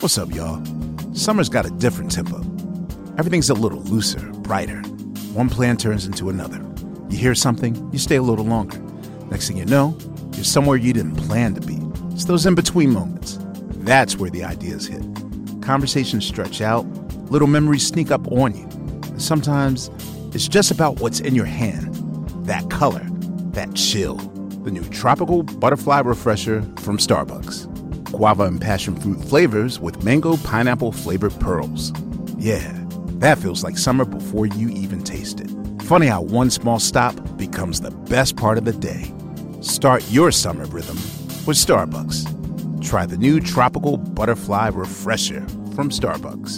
What's up, y'all? Summer's got a different tempo. Everything's a little looser, brighter. One plan turns into another. You hear something, you stay a little longer. Next thing you know, you're somewhere you didn't plan to be. It's those in-between moments. That's where the ideas hit. Conversations stretch out, little memories sneak up on you. And sometimes, it's just about what's in your hand. That color, that chill. The new Tropical Butterfly Refresher from Starbucks. Guava and passion fruit flavors with mango pineapple flavored pearls. Yeah, that feels like summer before you even taste it. Funny how one small stop becomes the best part of the day. Start your summer rhythm with Starbucks. Try the new Tropical Butterfly Refresher from Starbucks.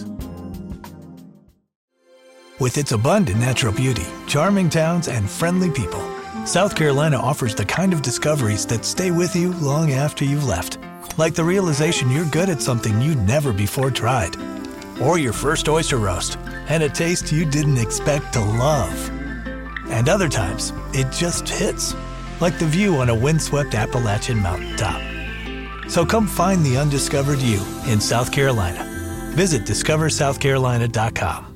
With its abundant natural beauty, charming towns, and friendly people, South Carolina offers the kind of discoveries that stay with you long after you've left. Like the realization you're good at something you'd never before tried. Or your first oyster roast, and a taste you didn't expect to love. And other times, it just hits. Like the view on a windswept Appalachian mountaintop. So come find the undiscovered you in South Carolina. Visit discoversouthcarolina.com.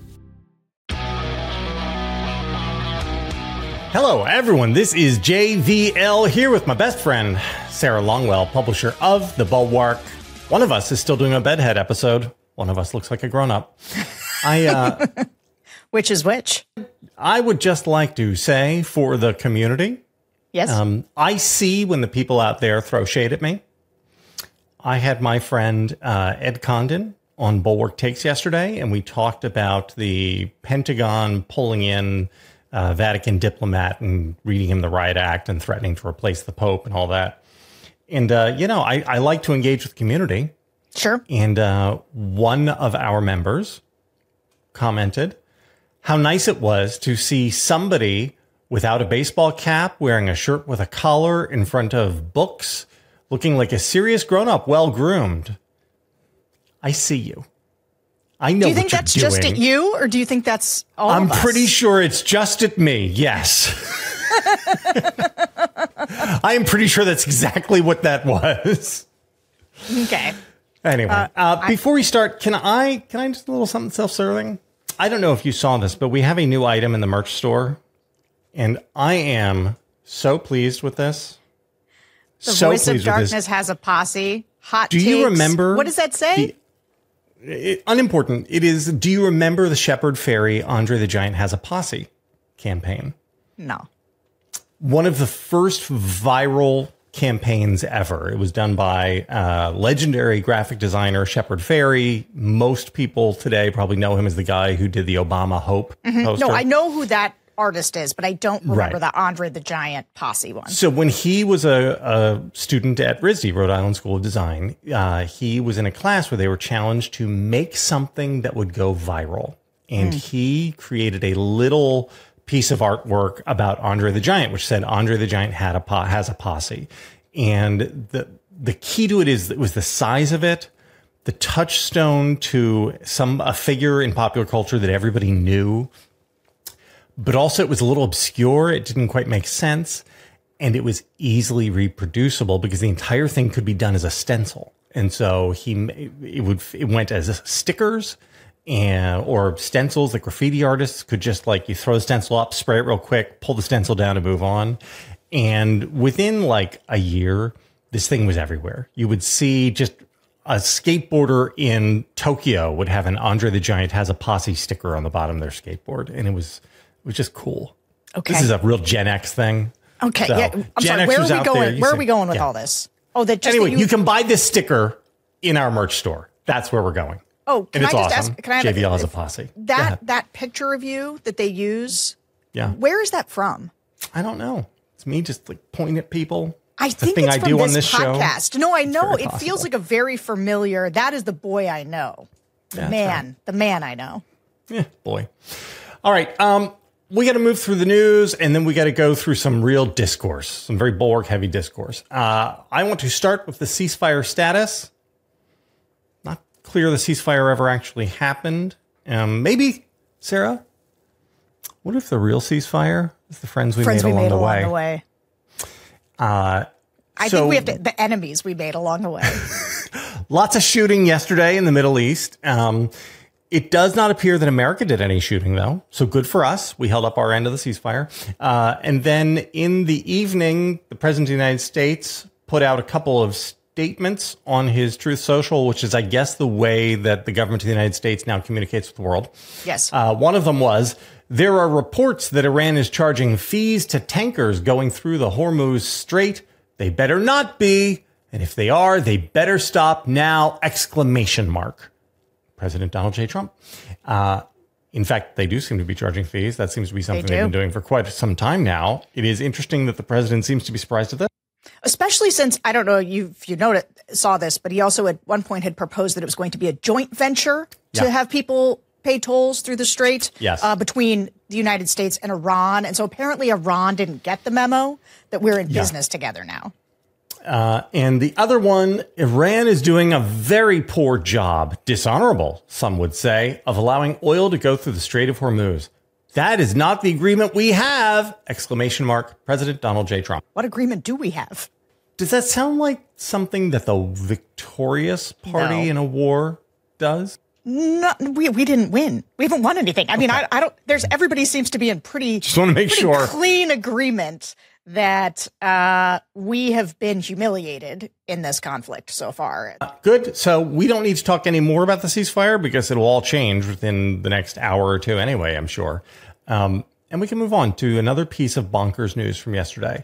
Hello, everyone. This is JVL here with my best friend, Sarah Longwell, publisher of The Bulwark. One of us is still doing a bedhead episode. One of us looks like a grown-up. Which is which? I would just like to say for the community, yes. I see when the people out there throw shade at me. I had my friend Ed Condon on Bulwark Takes yesterday, and we talked about the Pentagon pulling in Vatican diplomat and reading him the riot act and threatening to replace the Pope and all that. And, I like to engage with the community. Sure. And one of our members commented how nice it was to see somebody without a baseball cap, wearing a shirt with a collar in front of books, looking like a serious grown-up, well-groomed. I see you. I know. Do you think that's just at you, or do you think that's all of us? I'm pretty sure it's just at me. Yes. I am pretty sure that's exactly what that was. Okay. Anyway, before we start, can I just a little something self-serving? I don't know if you saw this, but we have a new item in the merch store, and I am so pleased with this. The Voice of Darkness has a posse. Hot takes. Do you remember? What does that say? Unimportant. It is, do you remember the Shepherd Fairy Andre the Giant Has a Posse campaign? No. One of the first viral campaigns ever. It was done by legendary graphic designer Shepherd Fairy. Most people today probably know him as the guy who did the Obama Hope poster. No, I know who that artist is, but I don't remember the Andre the Giant Posse one. So when he was a student at RISD, Rhode Island School of Design, he was in a class where they were challenged to make something that would go viral. And he created a little piece of artwork about Andre the Giant, which said Andre the Giant has a posse. And the key to it was the size of it, the touchstone to a figure in popular culture that everybody knew. But also it was a little obscure. It didn't quite make sense. And it was easily reproducible because the entire thing could be done as a stencil. And so it went as stickers or stencils that graffiti artists could just you throw the stencil up, spray it real quick, pull the stencil down and move on. And within a year, this thing was everywhere. You would see just a skateboarder in Tokyo would have an Andre the Giant Has a Posse sticker on the bottom of their skateboard. And it was just cool. Okay. This is a real Gen X thing. Okay. So, yeah. I'm sorry. Where are we going? Where are we going with all this? Oh, anyway, you can buy this sticker in our merch store. That's where we're going. Oh, and it's awesome. Can I have JVL has a posse. That picture of you that they use. Yeah. Where is that from? I don't know. It's me just pointing at people. I think it's from this podcast. No, I know. It feels like a very familiar. That is the boy I know. The man I know. Yeah, boy. All right. We got to move through the news, and then we got to go through some real discourse, some very Bulwark-heavy discourse. I want to start with the ceasefire status. Not clear the ceasefire ever actually happened. Maybe, Sarah, what if the real ceasefire is the friends we made along the way? I think we have the enemies we made along the way. Lots of shooting yesterday in the Middle East. It does not appear that America did any shooting, though. So good for us. We held up our end of the ceasefire. And then in the evening, the President of the United States put out a couple of statements on his Truth Social, which is, I guess, the way that the government of the United States now communicates with the world. Yes. One of them was, there are reports that Iran is charging fees to tankers going through the Hormuz Strait. They better not be. And if they are, they better stop now! ! President Donald J. Trump. In fact, they do seem to be charging fees. That seems to be something they've been doing for quite some time now. It is interesting that the president seems to be surprised at this. Especially since, I don't know if you saw this, but he also at one point had proposed that it was going to be a joint venture to have people pay tolls through the strait between the United States and Iran. And so apparently Iran didn't get the memo that we're in business together now. And the other one, Iran is doing a very poor job, dishonorable, some would say, of allowing oil to go through the Strait of Hormuz. That is not the agreement we have! President Donald J. Trump. What agreement do we have? Does that sound like something that the victorious party in a war does? No, we didn't win. We haven't won anything. I mean, I don't. Everybody seems to be in pretty clean agreement that we have been humiliated in this conflict so far. Good. So we don't need to talk any more about the ceasefire because it'll all change within the next hour or two anyway, I'm sure. And we can move on to another piece of bonkers news from yesterday.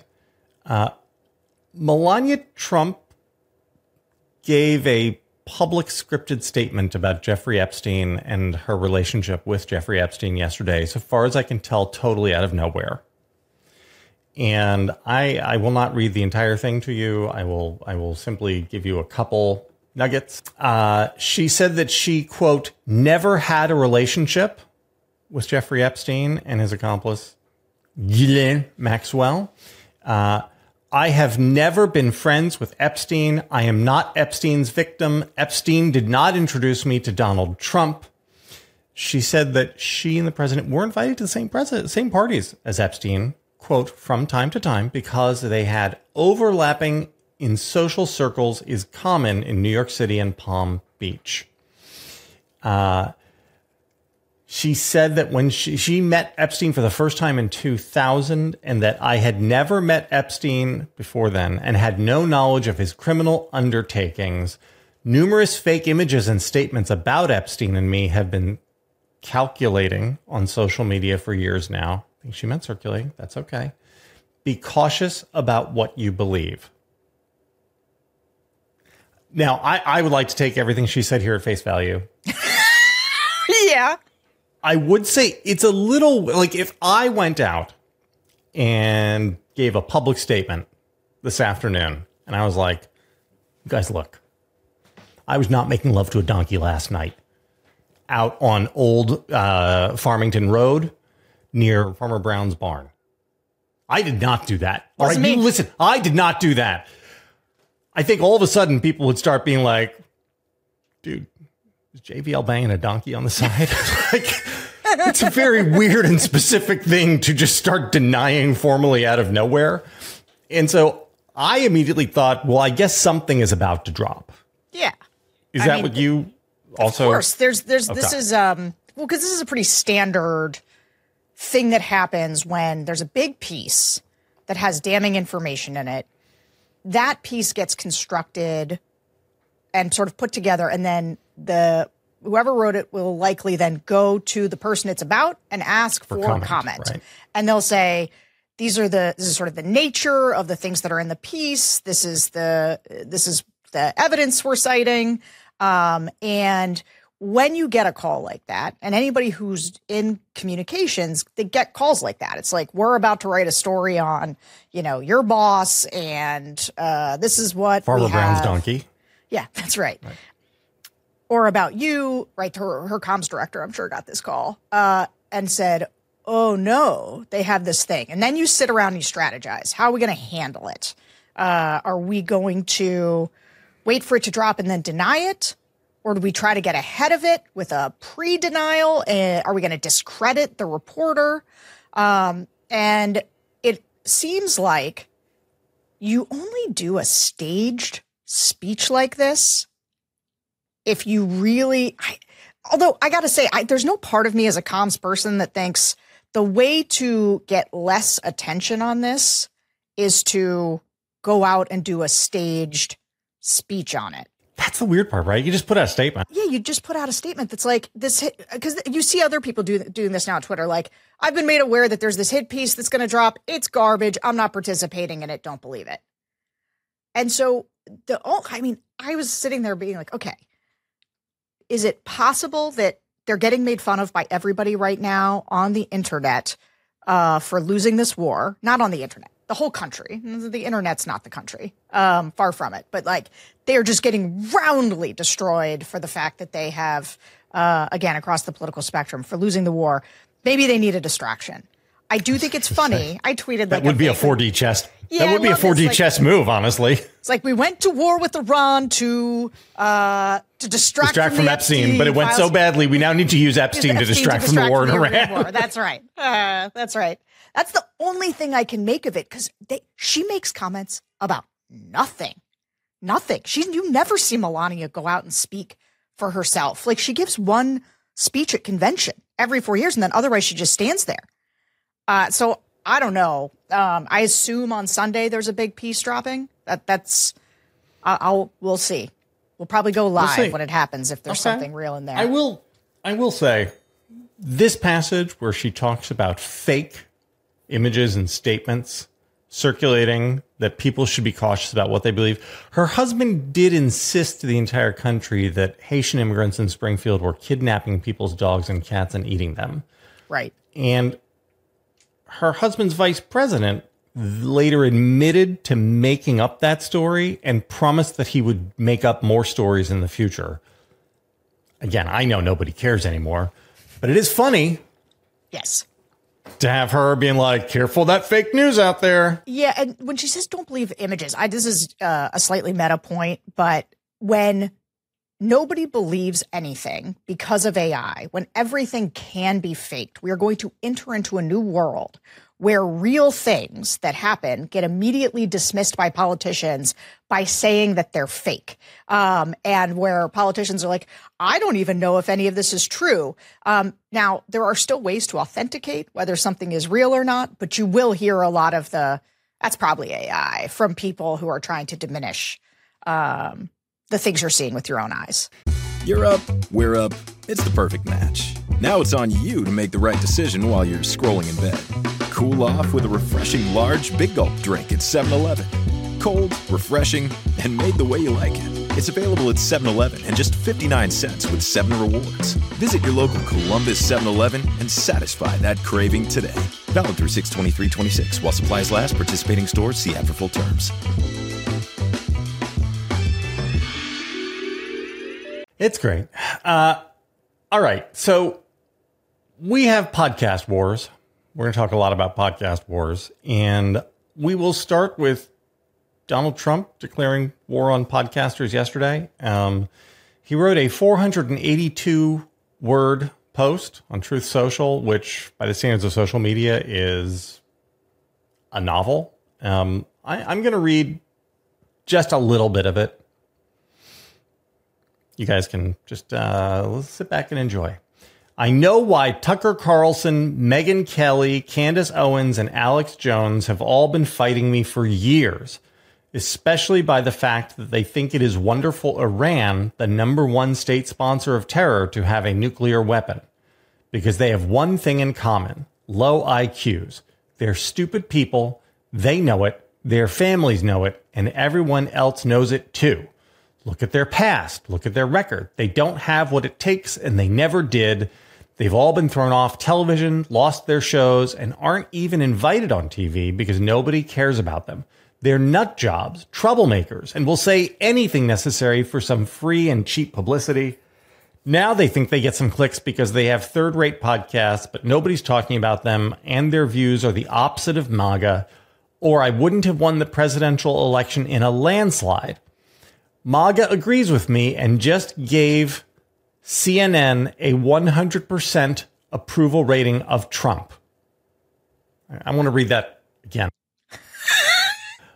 Melania Trump gave a public scripted statement about Jeffrey Epstein and her relationship with Jeffrey Epstein yesterday, so far as I can tell, totally out of nowhere. And I will not read the entire thing to you. I will simply give you a couple nuggets. She said that she, quote, never had a relationship with Jeffrey Epstein and his accomplice, Ghislaine Maxwell. I have never been friends with Epstein. I am not Epstein's victim. Epstein did not introduce me to Donald Trump. She said that she and the president were invited to the same parties as Epstein, quote, from time to time, because they had overlapping in social circles is common in New York City and Palm Beach. She said that when she met Epstein for the first time in 2000 and that I had never met Epstein before then and had no knowledge of his criminal undertakings. Numerous fake images and statements about Epstein and me have been calculating on social media for years now. I think she meant circulating. That's okay. Be cautious about what you believe. Now, I would like to take everything she said here at face value. Yeah. I would say it's a little like if I went out and gave a public statement this afternoon and I was like, guys, look, I was not making love to a donkey last night out on old Farmington Road near Farmer Brown's barn. I did not do that. All right, you listen, I did not do that. I think all of a sudden people would start being like, dude, is JVL banging a donkey on the side? Like, it's a very weird and specific thing to just start denying formally out of nowhere. And so I immediately thought, well, I guess something is about to drop. Yeah. Is that what you also? Of course. This is, because this is a pretty standard thing that happens when there's a big piece that has damning information in it. That piece gets constructed and sort of put together, and then whoever wrote it will likely then go to the person it's about and ask for comment. Right. And they'll say, this is sort of the nature of the things that are in the piece. This is the evidence we're citing. And when you get a call like that, and anybody who's in communications, they get calls like that. It's like, we're about to write a story on, your boss, and this is what Farmer Brown's donkey. Yeah, that's right. Or about you, right? Her comms director, I'm sure, got this call and said, oh, no, they have this thing. And then you sit around and you strategize. How are we going to handle it? Are we going to wait for it to drop and then deny it? Or do we try to get ahead of it with a pre-denial? Are we going to discredit the reporter? And it seems like you only do a staged speech like this if you really, although I got to say, there's no part of me as a comms person that thinks the way to get less attention on this is to go out and do a staged speech on it. That's the weird part, right? You just put out a statement. Yeah, you just put out a statement that's like this hit, because you see other people doing this now on Twitter. Like, I've been made aware that there's this hit piece that's going to drop. It's garbage. I'm not participating in it. Don't believe it. And so I was sitting there being like, okay, is it possible that they're getting made fun of by everybody right now on the internet for losing this war? Not on the internet. The whole country. The internet's not the country. Far from it. But like, they are just getting roundly destroyed for the fact that they have, again, across the political spectrum, for losing the war. Maybe they need a distraction. I do think it's funny. I tweeted that would be a 4D chess. Yeah, that would be a 4D chess move, honestly. It's like we went to war with Iran to distract from Epstein, but it went so badly. We now need to use Epstein to distract from the war in Iran. That's right. That's right. That's the only thing I can make of it, because she makes comments about nothing. You never see Melania go out and speak for herself. Like, she gives one speech at convention every 4 years, and then otherwise she just stands there. So I don't know. I assume on Sunday there's a big piece dropping. We'll see. We'll probably go live when it happens if there's something real in there. I will say this passage where she talks about fake images and statements circulating that people should be cautious about what they believe. Her husband did insist to the entire country that Haitian immigrants in Springfield were kidnapping people's dogs and cats and eating them. Right. And her husband's vice president later admitted to making up that story and promised that he would make up more stories in the future. Again, I know nobody cares anymore, but it is funny. Yes. To have her being like, careful that fake news out there. Yeah, and when she says don't believe images, this is a slightly meta point, but when nobody believes anything because of AI, when everything can be faked, we are going to enter into a new world where real things that happen get immediately dismissed by politicians by saying that they're fake. And where politicians are like, I don't even know if any of this is true. Now, there are still ways to authenticate whether something is real or not, but you will hear a lot of that's probably AI from people who are trying to diminish the things you're seeing with your own eyes. You're up, we're up. It's the perfect match. Now it's on you to make the right decision while you're scrolling in bed. Cool off with a refreshing large Big Gulp drink at 7-Eleven. Cold, refreshing, and made the way you like it. It's available at 7-Eleven and just 59 cents with 7 rewards. Visit your local Columbus 7-Eleven and satisfy that craving today. Valid through 6/23/26 while supplies last. Participating stores, see ad for full terms. It's great. All right. So we have podcast wars. We're going to talk a lot about podcast wars. And we will start with Donald Trump declaring war on podcasters yesterday. He wrote a 482-word post on Truth Social, which by the standards of social media is a novel. I'm going to read just a little bit of it. You guys can just let's sit back and enjoy. I know why Tucker Carlson, Megyn Kelly, Candace Owens, and Alex Jones have all been fighting me for years, especially by the fact that they think it is wonderful Iran, the #1 state sponsor of terror, to have a nuclear weapon. Because they have one thing in common: low IQs. They're stupid people. They know it. Their families know it. And everyone else knows it too. Look at their past. Look at their record. They don't have what it takes, and they never did. They've all been thrown off television, lost their shows, and aren't even invited on TV because nobody cares about them. They're nut jobs, troublemakers, and will say anything necessary for some free and cheap publicity. Now they think they get some clicks because they have third-rate podcasts, but nobody's talking about them, and their views are the opposite of MAGA, or I wouldn't have won the presidential election in a landslide. MAGA agrees with me and just gave CNN a 100% approval rating of Trump. I want to read that again.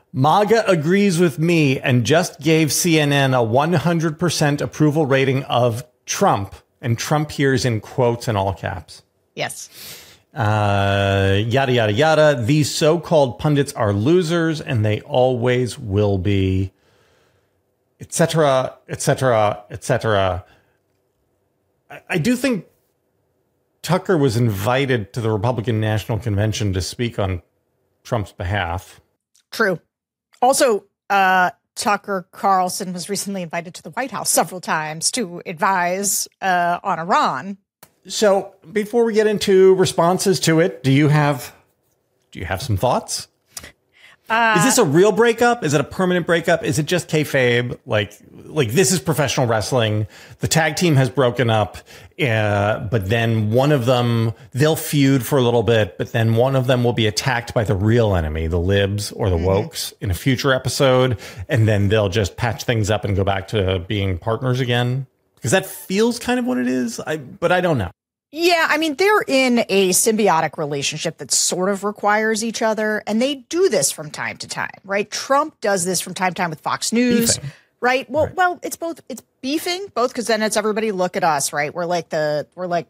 MAGA agrees with me and just gave CNN a 100% approval rating of Trump. And Trump here is in quotes in all caps. Yes. Yada, yada, yada. These so-called pundits are losers and they always will be, etc., etc., etc. I do think Tucker was invited to the Republican National Convention to speak on Trump's behalf. True. Also, Tucker Carlson was recently invited to the White House several times to advise on Iran. So before we get into responses to it, do you have some thoughts? Is this a real breakup? Is it a permanent breakup? Is it just kayfabe? Like this is professional wrestling. The tag team has broken up, but then one of them, they'll feud for a little bit, but then one of them will be attacked by the real enemy, the libs or the wokes, in a future episode, and then they'll just patch things up and go back to being partners again. Because that feels kind of what it is, but I don't know. Yeah, I mean, they're in a symbiotic relationship that sort of requires each other, and they do this from time to time, right? Trump does this from time to time with Fox News, beefing. Right? Well, it's both. It's beefing, both because then it's everybody look at us, right? We're like the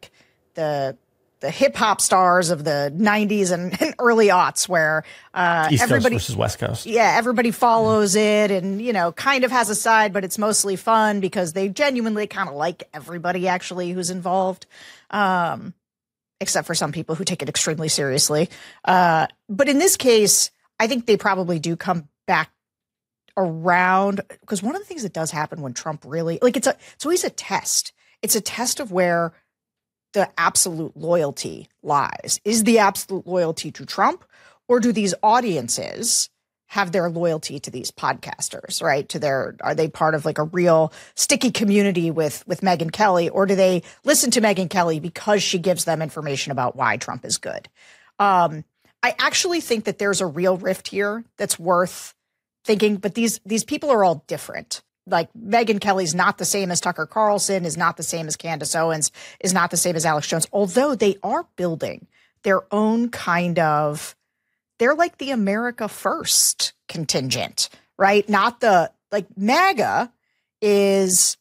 hip hop stars of the 90s and early aughts, where East everybody Coast versus West Coast. Yeah, everybody follows it, and kind of has a side, but it's mostly fun because they genuinely kind of like everybody actually who's involved. Except for some people who take it extremely seriously. But in this case, I think they probably do come back around, because one of the things that does happen when Trump really, it's always a test. It's a test of where the absolute loyalty lies. Is the absolute loyalty to Trump, or do these audiences have their loyalty to these podcasters, right? Are they part of a real sticky community with Megyn Kelly, or do they listen to Megyn Kelly because she gives them information about why Trump is good? I actually think that there's a real rift here that's worth thinking, but these people are all different. Like Megyn Kelly's not the same as Tucker Carlson, is not the same as Candace Owens, is not the same as Alex Jones, although they are building their own kind of, they're like the America First contingent, right? Not the, MAGA is,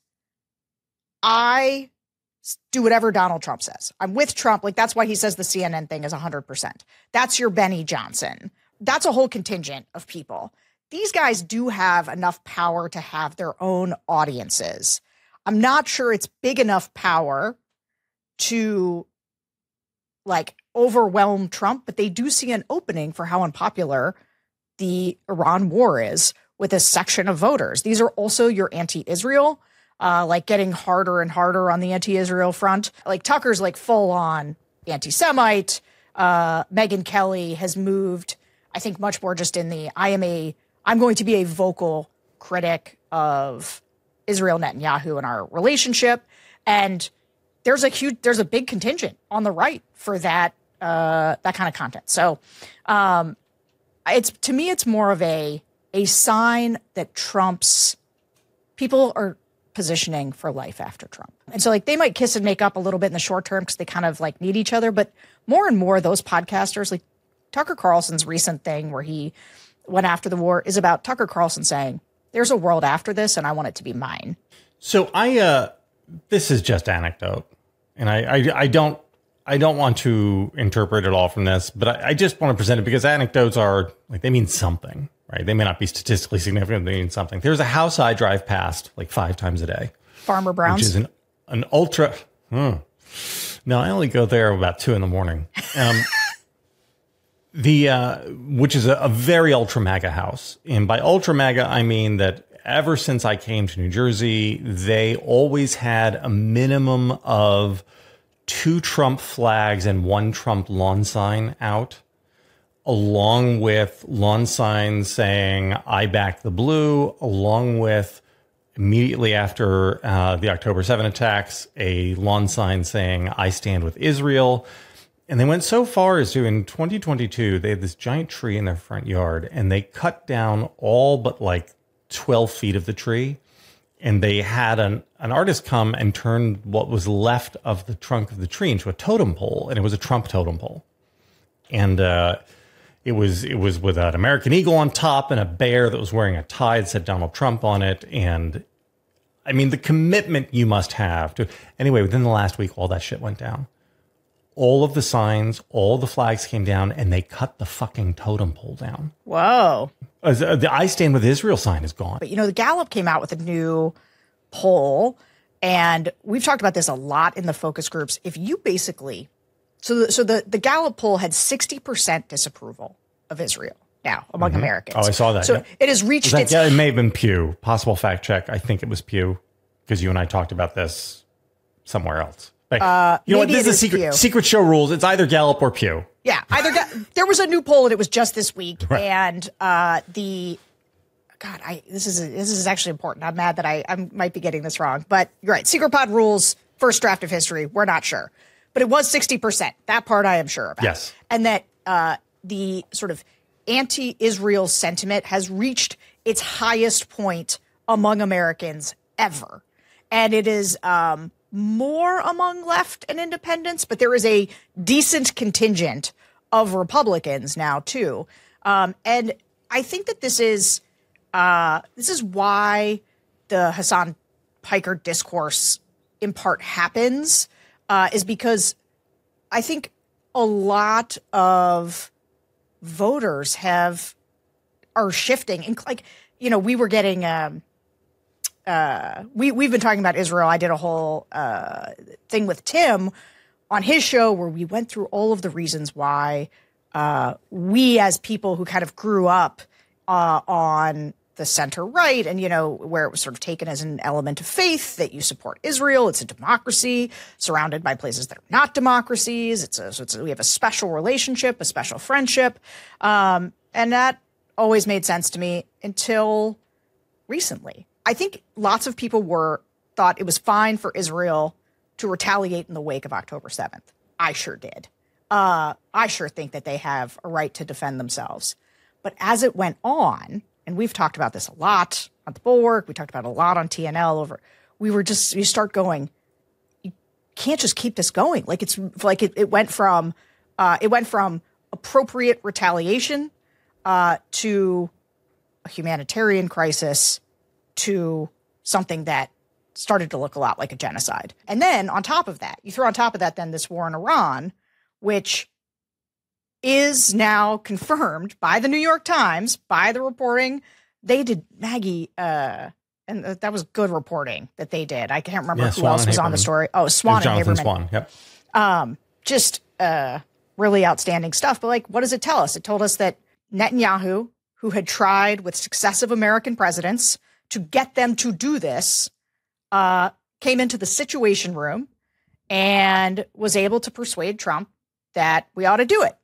I do whatever Donald Trump says. I'm with Trump. That's why he says the CNN thing is 100%. That's your Benny Johnson. That's a whole contingent of people. These guys do have enough power to have their own audiences. I'm not sure it's big enough power to overwhelm Trump, but they do see an opening for how unpopular the Iran war is with a section of voters. These are also your anti-Israel, getting harder and harder on the anti-Israel front. Tucker's full on anti-Semite. Megyn Kelly has moved, I think, much more just in the I'm going to be a vocal critic of Israel Netanyahu and our relationship. And there's a big contingent on the right for that kind of content. So to me, it's more of a sign that Trump's people are positioning for life after Trump. And so they might kiss and make up a little bit in the short term because they kind of need each other. But more and more, those podcasters, Tucker Carlson's recent thing where he went after the war, is about Tucker Carlson saying, there's a world after this and I want it to be mine. So this is just anecdote, and I don't want to interpret it all from this, but I just want to present it because anecdotes are they mean something, right? They may not be statistically significant, they mean something. There's a house I drive past 5 times a day. Farmer Brown's? Which is an ultra. No, I only go there about 2 a.m. Which is a very ultra MAGA house. And by ultra MAGA, I mean that ever since I came to New Jersey, they always had a minimum of 2 Trump flags and 1 Trump lawn sign out, along with lawn signs saying, I back the blue, along with immediately after the October 7 attacks, a lawn sign saying, I stand with Israel. And they went so far as to, in 2022, they had this giant tree in their front yard, and they cut down all but 12 feet of the tree. And they had an artist come and turn what was left of the trunk of the tree into a totem pole, and it was a Trump totem pole. And It was with an American eagle on top and a bear that was wearing a tie that said Donald Trump on it. And I mean, the commitment you must have to. Anyway, within the last week, all that shit went down. All of the signs, all the flags came down, and they cut the fucking totem pole down. Whoa. The I Stand With Israel sign is gone. But, the Gallup came out with a new poll, and we've talked about this a lot in the focus groups. If you basically, the Gallup poll had 60% disapproval of Israel now among Americans. Oh, I saw that. So it has reached its... It may have been Pew. Possible fact check. I think it was Pew, because you and I talked about this somewhere else. You know what? This is a secret show rules. It's either Gallup or Pew. Yeah, there was a new poll, and it was just this week. Right. And this is actually important. I'm mad that I might be getting this wrong, but you're right. Secret Pod rules, first draft of history. We're not sure, but it was 60%. That part I am sure about. Yes, and that the sort of anti-Israel sentiment has reached its highest point among Americans ever, and it is more among left and independents, but there is a decent contingent of Republicans now too. And I think that this is why the Hasan Piker discourse in part happens, is because I think a lot of voters are shifting. And we were getting, we've been talking about Israel. I did a whole thing with Tim on his show where we went through all of the reasons why we as people who kind of grew up on the center right and, where it was sort of taken as an element of faith that you support Israel. It's a democracy surrounded by places that are not democracies. We have a special relationship, a special friendship. And that always made sense to me until recently. I think lots of people thought it was fine for Israel to retaliate in the wake of October 7th. I sure did. I sure think that they have a right to defend themselves. But as it went on, and we've talked about this a lot on the Bulwark, we talked about it a lot on TNL you start going, you can't just keep this going. Like it went from appropriate retaliation to a humanitarian crisis to something that started to look a lot like a genocide. And then on top of that, you throw on top of that then this war in Iran, which is now confirmed by the New York Times, by the reporting. They did, Maggie, and that was good reporting that they did. I can't remember who else was on the story. Oh, Swan and Haberman. Swan, yep. Just really outstanding stuff. But what does it tell us? It told us that Netanyahu, who had tried with successive American presidents to get them to do this, came into the Situation Room and was able to persuade Trump that we ought to do it.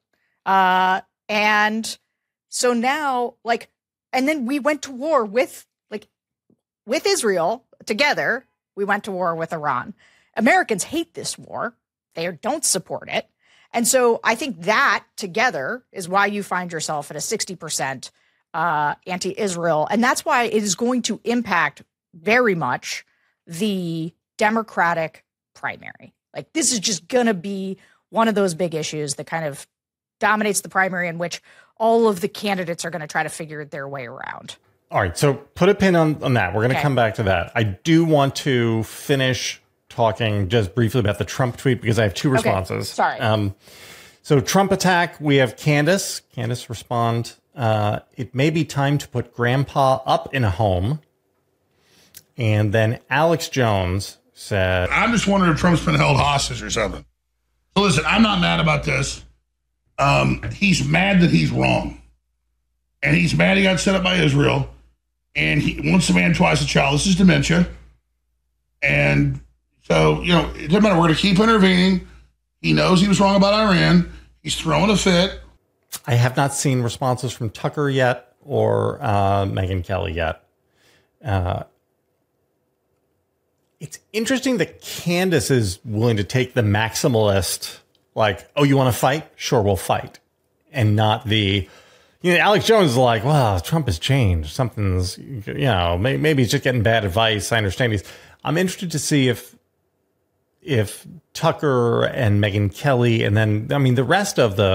And so now, and then we went to war with Israel together. We went to war with Iran. Americans hate this war. They don't support it. And so I think that together is why you find yourself at a 60% anti-Israel. And that's why it is going to impact very much the Democratic primary. This is just going to be one of those big issues that kind of dominates the primary, in which all of the candidates are going to try to figure their way around. All right, so put a pin on that. We're going to come back to that. I do want to finish talking just briefly about the Trump tweet because I have two responses. Sorry. So Trump attack, we have Candace. Candace respond, it may be time to put grandpa up in a home. And then Alex Jones said, I'm just wondering if Trump's been held hostage or something. So listen, I'm not mad about this. He's mad that he's wrong. And he's mad he got set up by Israel. And he once a man, twice a child. This is dementia. And so, it doesn't matter. We're going to keep intervening. He knows he was wrong about Iran. He's throwing a fit. I have not seen responses from Tucker yet or Megyn Kelly yet. It's interesting that Candace is willing to take the maximalist, you want to fight? Sure, we'll fight. And not Alex Jones is like, well, Trump has changed. Something's, maybe he's just getting bad advice. I understand I'm interested to see if Tucker and Megyn Kelly, and then, the rest of the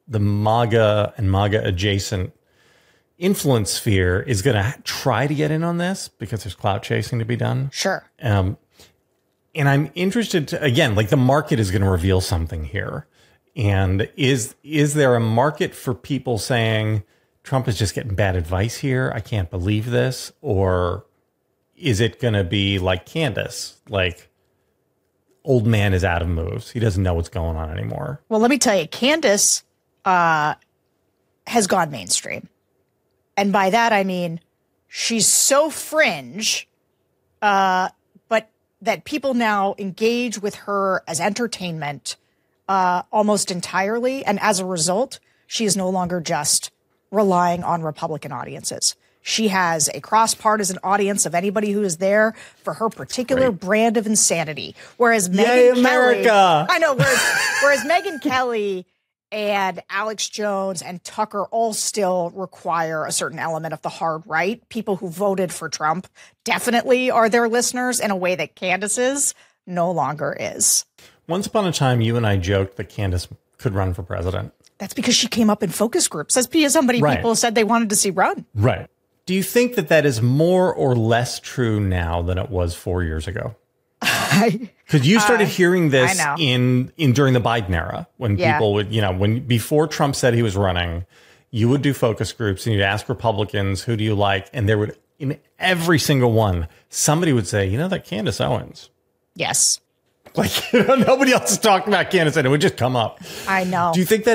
the MAGA and MAGA adjacent influence sphere is going to try to get in on this because there's clout chasing to be done. Sure. And I'm interested to, again, like the market is going to reveal something here. And is there a market for people saying Trump is just getting bad advice here? I can't believe this. Or is it going to be like Candace, like old man is out of moves. He doesn't know what's going on anymore. Well, let me tell you, Candace has gone mainstream. And by that, I mean, she's so fringe, but that people now engage with her as entertainment almost entirely. And as a result, she is no longer just relying on Republican audiences. She has a cross-partisan audience of anybody who is there for her particular brand of insanity. Whereas Megyn Kelly, I know, whereas Megyn Kelly and Alex Jones and Tucker all still require a certain element of the hard right. People who voted for Trump definitely are their listeners in a way that Candace's no longer is. Once upon a time, you and I joked that Candace could run for president. That's because she came up in focus groups. That's because somebody people said they wanted to see run. Right. Do you think that that is more or less true now than it was 4 years ago? Because you started hearing this in during the Biden era, when people would, before Trump said he was running, you would do focus groups and you'd ask Republicans, who do you like? And there would, in every single one, somebody would say, that Candace Owens. Yes. Like, nobody else is talking about Candace and it would just come up. I know. Do you think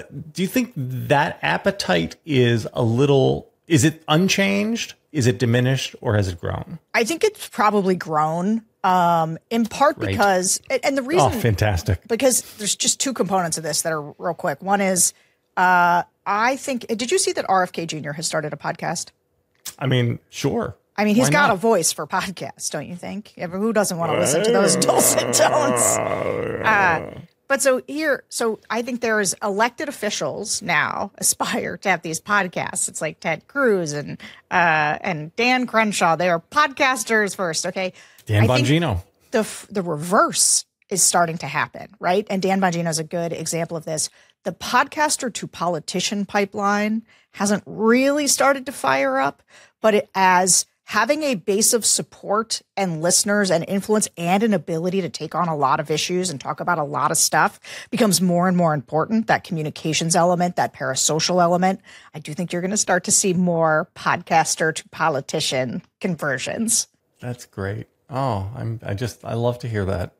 that appetite is is it unchanged? Is it diminished, or has it grown? I think it's probably grown. In part because, and the reason, fantastic, because there's just two components of this that are real quick. One is, I think, did you see that RFK Jr. has started a podcast? I mean, sure. I mean, he's got a voice for podcasts, don't you think? Who doesn't want to listen to those dulcet tones? But so I think there's elected officials now aspire to have these podcasts. It's like Ted Cruz and Dan Crenshaw. They are podcasters first. Okay. Dan Bongino. The reverse is starting to happen, right? And Dan Bongino is a good example of this. The podcaster to politician pipeline hasn't really started to fire up, but as having a base of support and listeners and influence and an ability to take on a lot of issues and talk about a lot of stuff becomes more and more important. That communications element, that parasocial element. I do think you're going to start to see more podcaster to politician conversions. That's great. Oh, I love to hear that.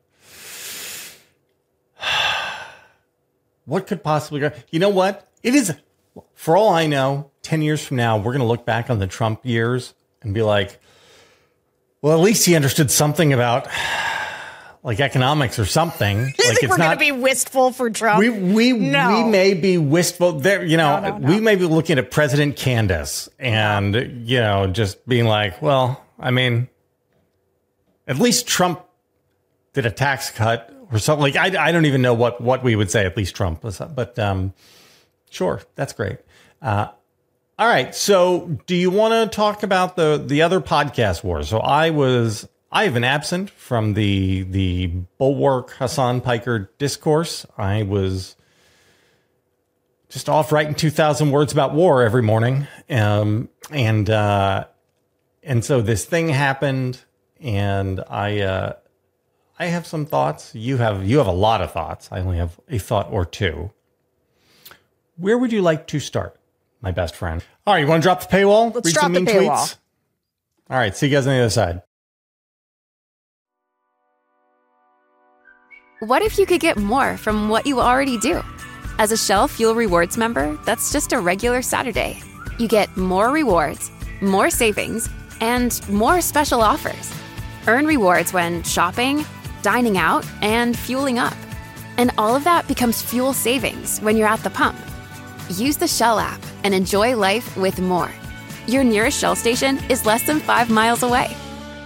What could possibly go? You know what? It is, for all I know, 10 years from now, we're going to look back on the Trump years and be like, well, at least he understood something about like economics or something. You think we're going to be wistful for Trump? We may be wistful there. No. We may be looking at President Candace and, just being like, well, I mean, at least Trump did a tax cut or something. Like, I don't even know what we would say, at least Trump. But sure, that's great. All right. So do you want to talk about the other podcast wars? So I have been absent from the Bulwark Hassan Piker discourse. I was just off writing 2,000 words about war every morning. And so this thing happened, and I have some thoughts. You have a lot of thoughts. I only have a thought or two. Where would you like to start, my best friend? All right, you want to drop the paywall? Let's drop the paywall. Tweets? All right, see you guys on the other side. What if you could get more from what you already do? As a Shell Fuel Rewards member, that's just a regular Saturday. You get more rewards, more savings, and more special offers. Earn rewards when shopping, dining out, and fueling up. And all of that becomes fuel savings when you're at the pump. Use the Shell app and enjoy life with more. Your nearest Shell station is less than 5 miles away.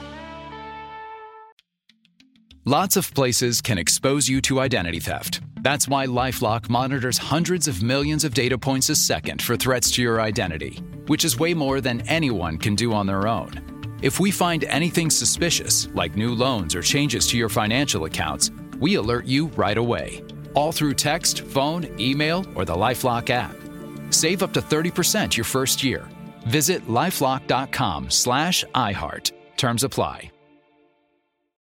Lots of places can expose you to identity theft. That's why LifeLock monitors hundreds of millions of data points a second for threats to your identity, which is way more than anyone can do on their own. If we find anything suspicious, like new loans or changes to your financial accounts, we alert you right away. all through text, phone, email, or the LifeLock app. Save up to 30% your first year. Visit lifelock.com/iHeart. Terms apply.